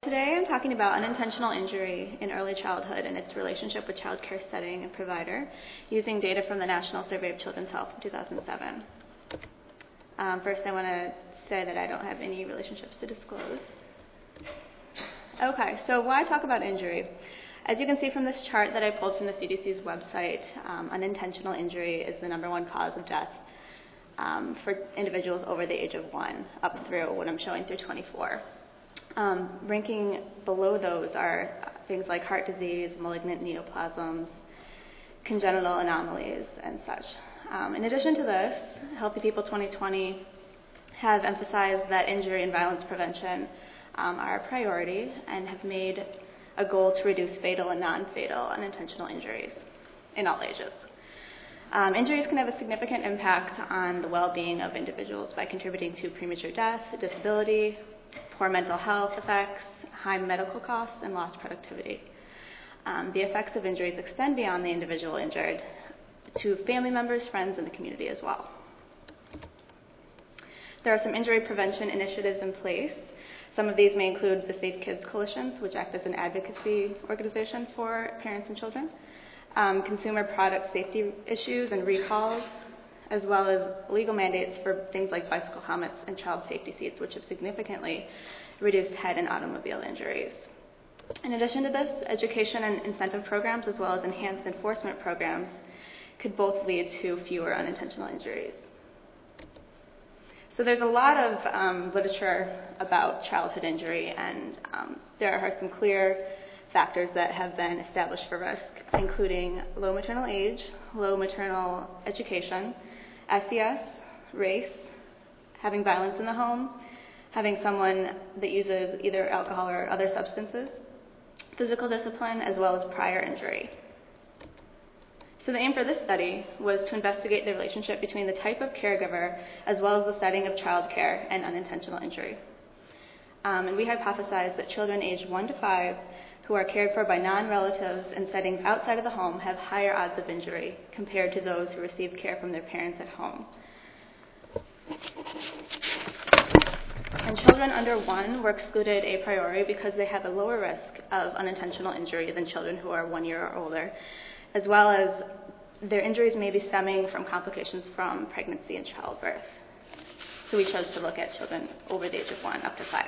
Today I'm talking about unintentional injury in early childhood and its relationship with child care setting and provider using data from the National Survey of Children's Health of 2007. First, I want to say that I don't have any relationships to disclose. Okay, so why talk about injury? As you can see from this chart that I pulled from the CDC's website, unintentional injury is the #1 cause of death for individuals over the age of 1 up through what I'm showing through 24. Ranking below those are things like heart disease, malignant neoplasms, congenital anomalies, and such. In addition to this, Healthy People 2020 have emphasized that injury and violence prevention are a priority and have made a goal to reduce fatal and non-fatal unintentional injuries in all ages. Injuries can have a significant impact on the well-being of individuals by contributing to premature death, disability, poor mental health effects, high medical costs, and lost productivity. The effects of injuries extend beyond the individual injured to family members, friends, and the community as well. There are some injury prevention initiatives in place. Some of these may include the Safe Kids Coalitions, which act as an advocacy organization for parents and children, consumer product safety issues and recalls, as well as legal mandates for things like bicycle helmets and child safety seats, which have significantly reduced head and automobile injuries. In addition to this, education and incentive programs, as well as enhanced enforcement programs, could both lead to fewer unintentional injuries. So there's a lot of literature about childhood injury, and there are some clear factors that have been established for risk, including low maternal age, low maternal education, SES, race, having violence in the home, having someone that uses either alcohol or other substances, physical discipline, as well as prior injury. So the aim for this study was to investigate the relationship between the type of caregiver as well as the setting of child care and unintentional injury. And we hypothesized that children aged 1 to 5 who are cared for by non-relatives in settings outside of the home have higher odds of injury compared to those who receive care from their parents at home. And children under 1 were excluded a priori because they have a lower risk of unintentional injury than children who are 1 year or older, as well as their injuries may be stemming from complications from pregnancy and childbirth. So we chose to look at children over the age of 1 up to 5.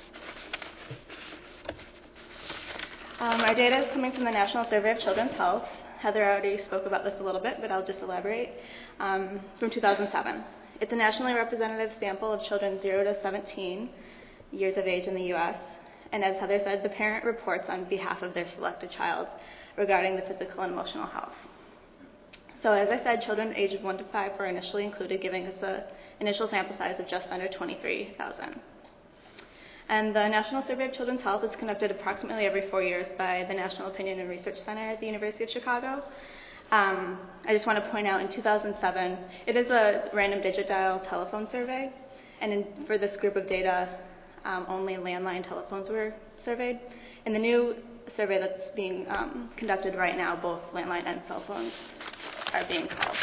Our data is coming from the National Survey of Children's Health. Heather already spoke about this a little bit, but I'll just elaborate. From 2007. It's a nationally representative sample of children 0 to 17 years of age in the U.S. And as Heather said, the parent reports on behalf of their selected child regarding the physical and emotional health. So as I said, children aged 1 to 5 were initially included, giving us an initial sample size of just under 23,000. And the National Survey of Children's Health is conducted approximately every 4 years by the National Opinion and Research Center at the University of Chicago. I just want to point out in 2007, it is a random digit dial telephone survey, and for this group of data, only landline telephones were surveyed. In the new survey that's being conducted right now, both landline and cell phones are being called.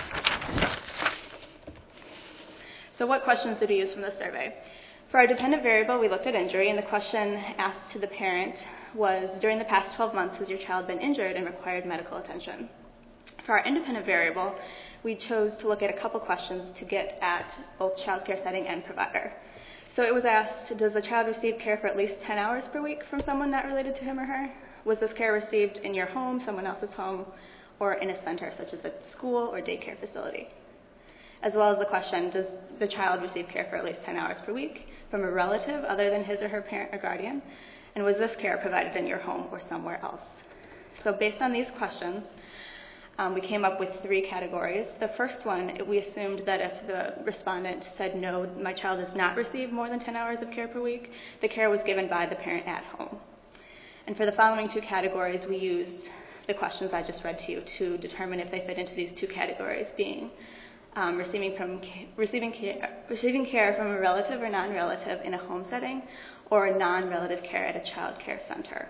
So what questions did we use from the survey? For our dependent variable, we looked at injury, and the question asked to the parent was, during the past 12 months, has your child been injured and required medical attention? For our independent variable, we chose to look at a couple questions to get at both child care setting and provider. So it was asked, does the child receive care for at least 10 hours per week from someone not related to him or her? Was this care received in your home, someone else's home, or in a center such as a school or daycare facility? As well as the question, does the child receive care for at least 10 hours per week from a relative other than his or her parent or guardian? And was this care provided in your home or somewhere else? So based on these questions, we came up with 3 categories. The first one, we assumed that if the respondent said, no, my child does not receive more than 10 hours of care per week, the care was given by the parent at home. And for the following 2 categories, we used the questions I just read to you to determine if they fit into these 2 categories, being receiving care from a relative or non-relative in a home setting, or non-relative care at a child care center.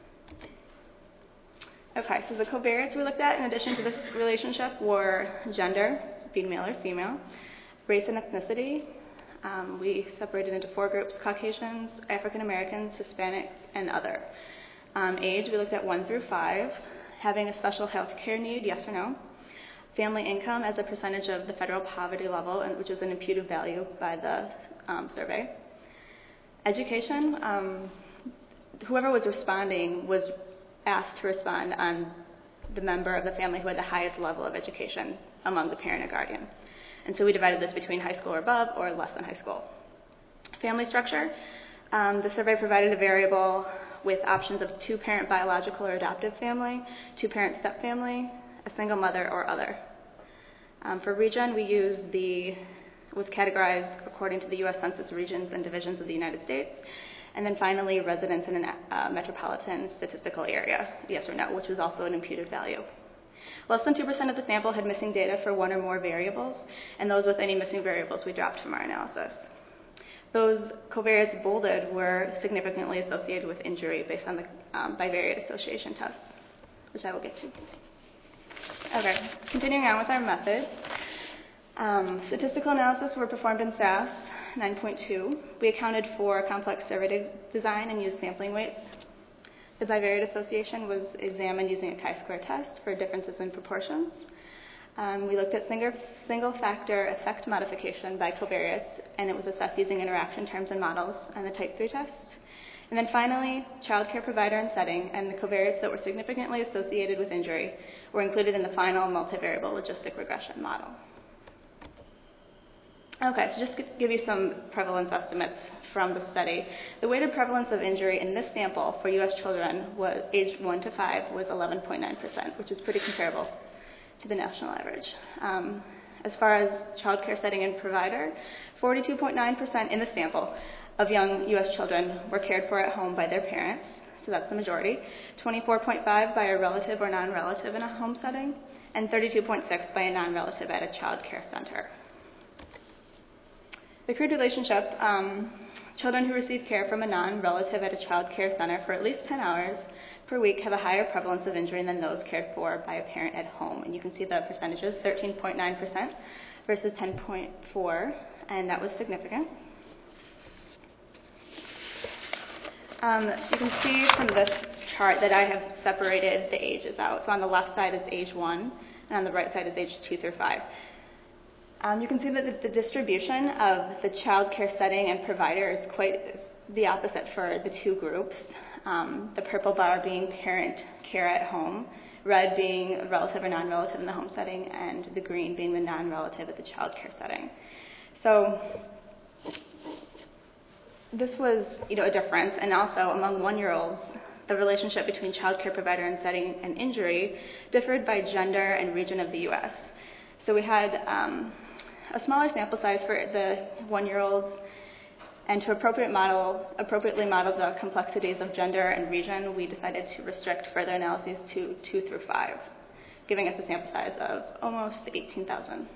Okay, so the covariates we looked at in addition to this relationship were gender, being male or female, race and ethnicity, We separated into 4 groups: Caucasians, African Americans, Hispanics, and other. Age, we looked at 1 through 5. Having a special health care need, yes or no. Family income as a percentage of the federal poverty level, which is an imputed value by the survey. Education, whoever was responding was asked to respond on the member of the family who had the highest level of education among the parent or guardian. And so we divided this between high school or above or less than high school. Family structure, the survey provided a variable with options of 2-parent biological or adoptive family, 2-parent step family, a single mother, or other. For region, we used was categorized according to the U.S. Census regions and divisions of the United States. And then finally, residents in a metropolitan statistical area, yes or no, which was also an imputed value. Less than 2% of the sample had missing data for 1 or more variables, and those with any missing variables we dropped from our analysis. Those covariates bolded were significantly associated with injury based on the bivariate association test, which I will get to. Okay, continuing on with our methods. Statistical analysis were performed in SAS 9.2. We accounted for complex survey design and used sampling weights. The bivariate association was examined using a chi-square test for differences in proportions. We looked at single factor effect modification by covariates, and it was assessed using interaction terms and models and the type 3 test. And then finally, child care provider and setting and the covariates that were significantly associated with injury were included in the final multivariable logistic regression model. Okay, so just to give you some prevalence estimates from the study. The weighted prevalence of injury in this sample for U.S. children was aged 1 to 5 was 11.9%, which is pretty comparable to the national average. As far as child care setting and provider, 42.9% in the sample of young U.S. children were cared for at home by their parents, so that's the majority, 24.5% by a relative or non-relative in a home setting, and 32.6% by a non-relative at a child care center. The crude relationship, children who receive care from a non-relative at a child care center for at least 10 hours per week have a higher prevalence of injury than those cared for by a parent at home. And you can see the percentages, 13.9% versus 10.4%, and that was significant. You can see from this chart that I have separated the ages out. So on the left side is age 1, and on the right side is age 2 through 5. You can see that the distribution of the child care setting and provider is quite the opposite for the 2 groups. The purple bar being parent care at home, red being relative or non-relative in the home setting, and the green being the non-relative at the child care setting. So this was, a difference, and also among 1-year-olds, the relationship between child care provider and setting and injury differed by gender and region of the U.S. So we had a smaller sample size for the 1-year-olds, and to appropriately model the complexities of gender and region, we decided to restrict further analyses to 2 through 5, giving us a sample size of almost 18,000.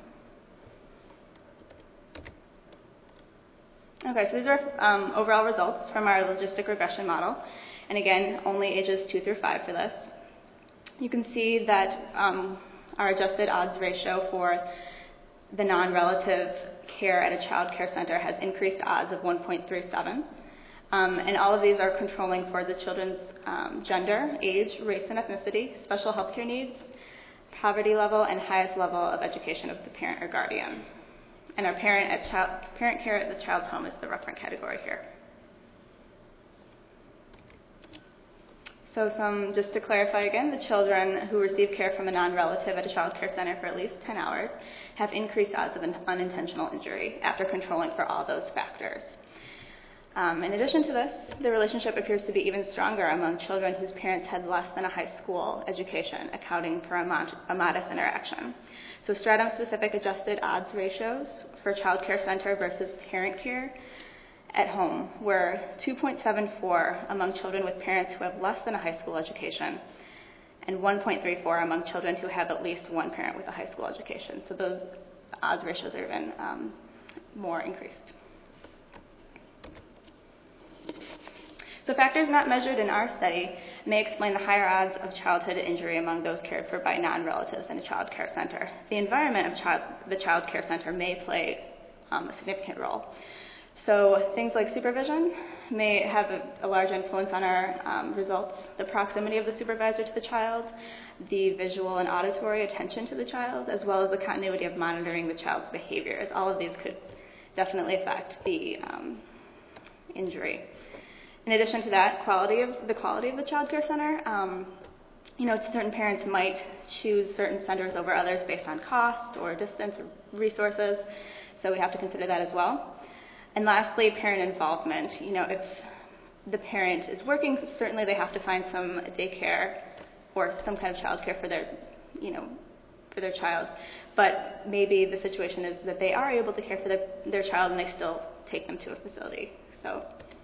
Okay, so these are overall results from our logistic regression model, and again, only ages 2 through 5 for this. You can see that our adjusted odds ratio for the non-relative care at a child care center has increased odds of 1.37. And all of these are controlling for the children's gender, age, race and ethnicity, special health care needs, poverty level, and highest level of education of the parent or guardian. And our parent care at the child's home is the referent category here. So just to clarify again, the children who receive care from a non-relative at a child care center for at least 10 hours have increased odds of unintentional injury after controlling for all those factors. In addition to this, the relationship appears to be even stronger among children whose parents had less than a high school education, accounting for a modest interaction. So stratum-specific adjusted odds ratios for child care center versus parent care at home were 2.74 among children with parents who have less than a high school education, and 1.34 among children who have at least one parent with a high school education. So those odds ratios are even more increased. So factors not measured in our study may explain the higher odds of childhood injury among those cared for by non-relatives in a child care center. The environment of the child care center may play a significant role. So things like supervision may have a large influence on our results. The proximity of the supervisor to the child, the visual and auditory attention to the child, as well as the continuity of monitoring the child's behaviors. All of these could definitely affect the injury. In addition to that, the quality of the child care center. Certain parents might choose certain centers over others based on cost or distance or resources, so we have to consider that as well. And lastly, parent involvement. If the parent is working, certainly they have to find some daycare or some kind of childcare for their child. But maybe the situation is that they are able to care for their child and they still take them to a facility. So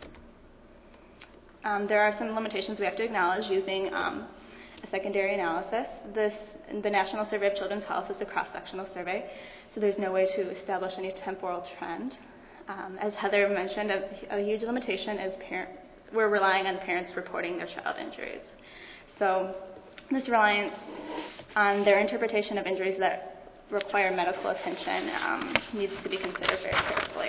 there are some limitations we have to acknowledge using a secondary analysis. The National Survey of Children's Health is a cross-sectional survey, so there's no way to establish any temporal trend. As Heather mentioned, a huge limitation is we're relying on parents reporting their child injuries. So this reliance on their interpretation of injuries that require medical attention needs to be considered very carefully.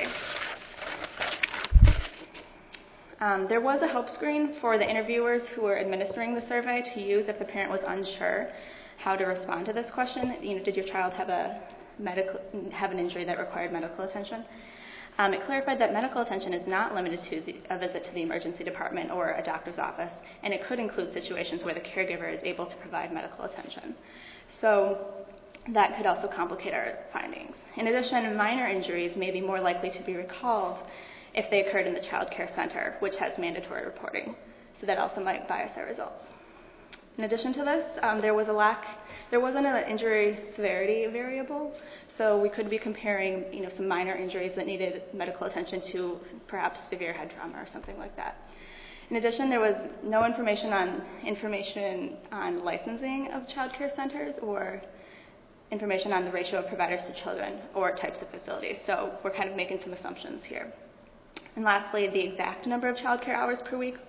There was a help screen for the interviewers who were administering the survey to use if the parent was unsure how to respond to this question. Did your child have an injury that required medical attention? It clarified that medical attention is not limited to a visit to the emergency department or a doctor's office, and it could include situations where the caregiver is able to provide medical attention. So that could also complicate our findings. In addition, minor injuries may be more likely to be recalled if they occurred in the child care center, which has mandatory reporting. So that also might bias our results. In addition to this, there wasn't an injury severity variable, so we could be comparing, some minor injuries that needed medical attention to perhaps severe head trauma or something like that. In addition, there was no information on licensing of child care centers or information on the ratio of providers to children or types of facilities. So we're kind of making some assumptions here. And lastly, the exact number of child care hours per week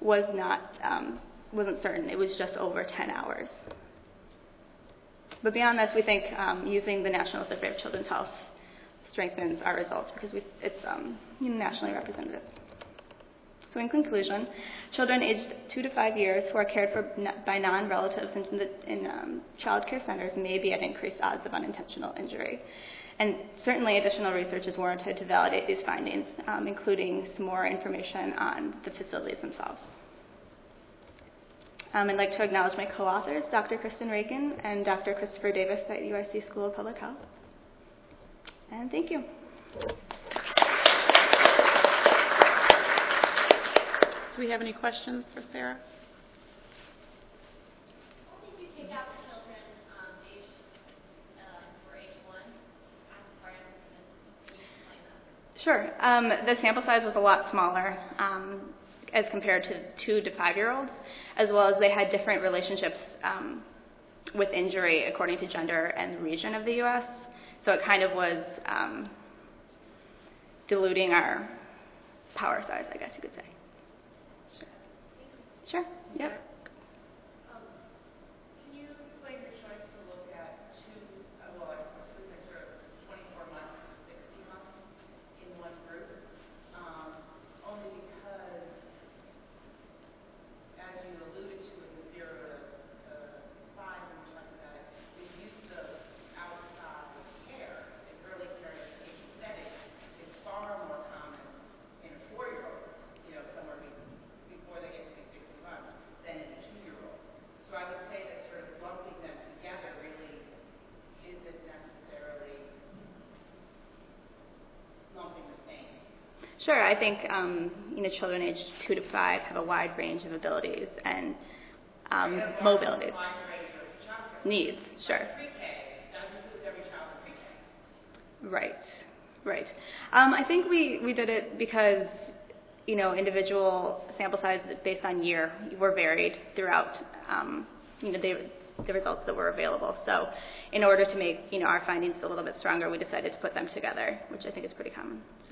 wasn't certain. It was just over 10 hours. But beyond this, we think using the National Survey of Children's Health strengthens our results because it's nationally representative. So in conclusion, children aged 2 to 5 years who are cared for by non-relatives in child care centers may be at increased odds of unintentional injury. And certainly additional research is warranted to validate these findings, including some more information on the facilities themselves. I'd like to acknowledge my co-authors, Dr. Kristen Rakin and Dr. Christopher Davis at UIC School of Public Health. And thank you. Do we have any questions for Sarah? What did you take out the children aged for age 1? Can you explain that? Sure. The sample size was a lot smaller as compared to 2 to 5-year-olds, as well as they had different relationships with injury according to gender and the region of the U.S. So it kind of was diluting our power size, I guess you could say. Sure. Yep. Can you explain your choice to look at sort of 24 months to 60 months in one group? Only because, as you alluded to in the 0 to 5 when you talked about it, the use of outside care in early care education settings is far more common in a 4-year-old, somewhere before they get to be 60 months, than in a 2-year-old. So I would say that sort of lumping them together really isn't necessarily lumping the same. Sure. I think children aged 2 to 5 have a wide range of abilities and mobilities. Wide range of child care Needs. Sure. Pre-K, that includes every child in pre-K. Right. I think we did it because individual sample size based on year were varied throughout the results that were available. So in order to make our findings a little bit stronger, we decided to put them together, which I think is pretty common. So.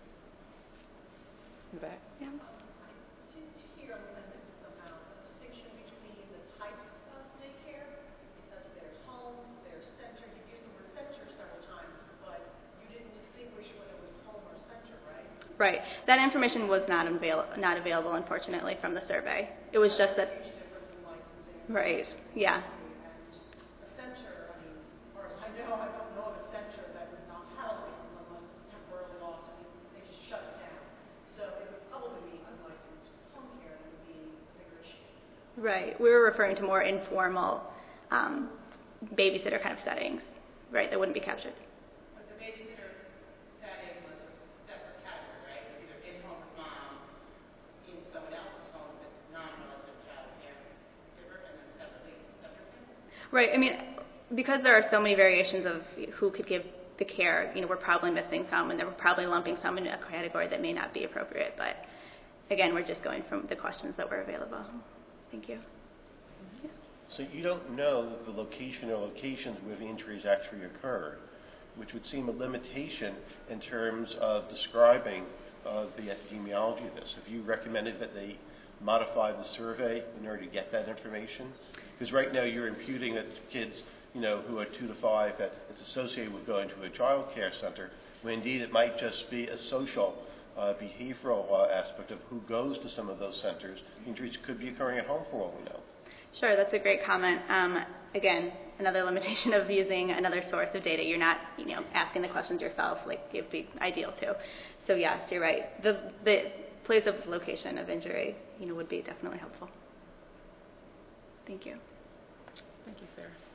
Back. Yeah. To hear on this somehow a distinction between the types of daycare, because there's home, there's center. You've used the word center several times, but you didn't distinguish Right. That information was not available, unfortunately, from the survey. It was just that. Huge difference in licensing. Right. Yeah. And a center, I mean, as far as I know, I don't know of a center that would not have a license unless it's temporarily lost and they just shut it down. So it would probably be unlicensed home care that would be a bigger issue. Right. We were referring to more informal babysitter kind of settings, right, that wouldn't be captured. But the babysitter setting was a separate category, right? It was either in-home with mom, in someone else's home with non-relative child caregiver, and then separately, separate care. Right. I mean, because there are so many variations of who could give the care, we're probably missing some, and we're probably lumping some in a category that may not be appropriate. But again, we're just going from the questions that were available. Thank you. So you don't know the location or locations where the injuries actually occurred, which would seem a limitation in terms of describing the epidemiology of this. Have you recommended that they modify the survey in order to get that information? Because right now you're imputing that kids, who are 2 to 5, that it's associated with going to a child care center, when indeed it might just be a social, behavioral aspect of who goes to some of those centers. Injuries could be occurring at home for all we know. Sure, that's a great comment. Again, another limitation of using another source of data. You're not, asking the questions yourself like it'd be ideal to. So yes, you're right. The place of location of injury, would be definitely helpful. Thank you. Thank you, Sarah.